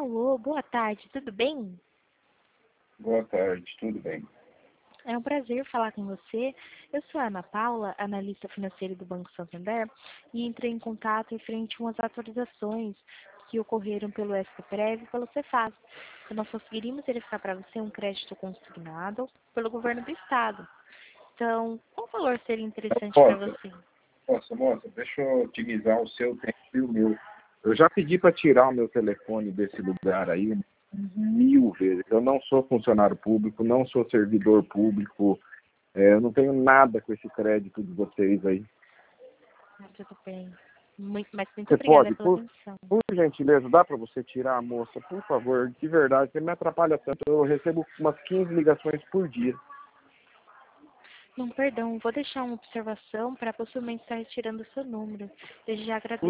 Alô, boa tarde, tudo bem? Boa tarde, tudo bem? É um prazer falar com você. Eu sou a Ana Paula, analista financeira do Banco Santander, e entrei em contato referente a umas atualizações que ocorreram pelo SPPREV e pelo Cefaz. Nós conseguiríamos verificar para você um crédito consignado pelo governo do Estado. Então, qual valor seria interessante para você? Moça, deixa eu otimizar o seu tempo e o meu. Eu já pedi para tirar o meu telefone desse lugar aí 1000 vezes. Eu não sou funcionário público, não sou servidor público, eu não tenho nada com esse crédito de vocês aí. Tudo bem. Mas muito Você obrigada pode, pela atenção. por gentileza, dá para você tirar, moça, por favor, de verdade, você me atrapalha tanto. Eu recebo umas 15 ligações por dia. Não, perdão, vou deixar uma observação para possivelmente estar retirando o seu número. Desde já agradeço.